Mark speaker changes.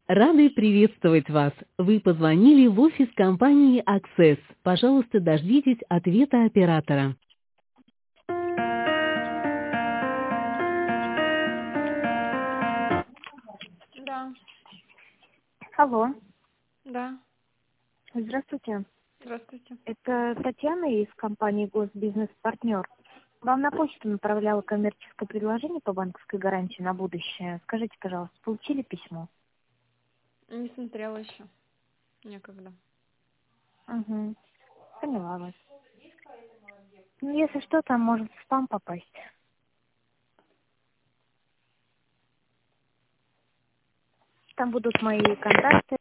Speaker 1: Рады приветствовать вас. Вы позвонили в офис компании Access. Пожалуйста, дождитесь ответа оператора.
Speaker 2: Да,
Speaker 3: Алло,
Speaker 2: да.
Speaker 3: здравствуйте.
Speaker 2: Здравствуйте.
Speaker 3: Это Татьяна из компании Госбизнес Партнер. Вам на почту направляла коммерческое предложение по банковской гарантии на будущее. Скажите, пожалуйста, получили письмо?
Speaker 2: Не смотрела еще. Некогда.
Speaker 3: Угу, поняла вас. Ну, если что, там может в спам попасть. Там будут мои контакты.